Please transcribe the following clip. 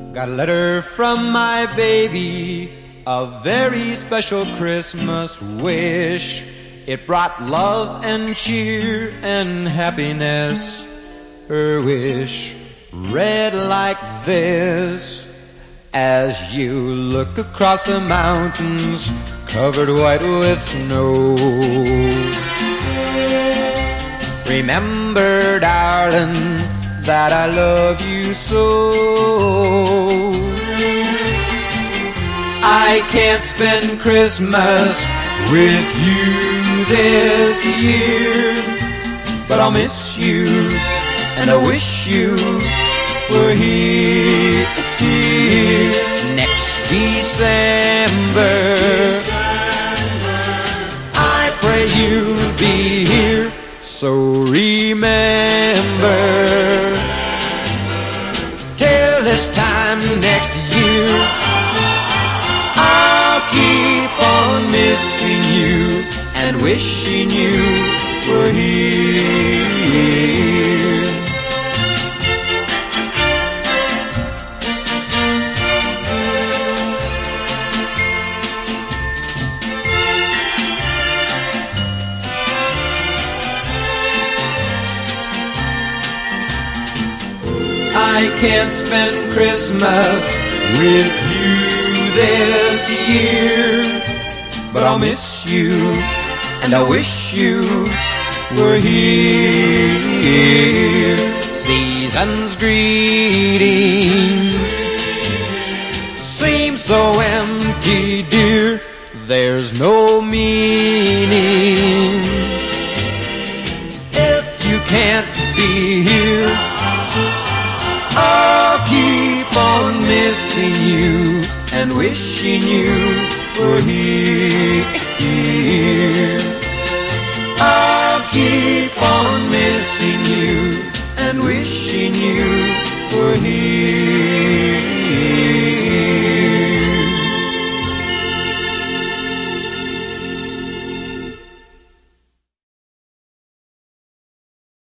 Got a letter from my baby, a very special Christmas wish. It brought love and cheer and happiness. Her wish read like this: as you look across the mountains covered white with snow, remember, darling, that I love you so. I can't spend Christmas with you this year, but I'll miss you and I wish you were here next December. I pray you'll be here, so remember, till this time next year, I'll keep on missing you and wishing you were here. I can't spend Christmas with you this year, but I'll miss you and I wish you were here. Season's greetings seem so empty, dear. There's no meaning if you can't be here. I'll keep on missing you and wishing you were here.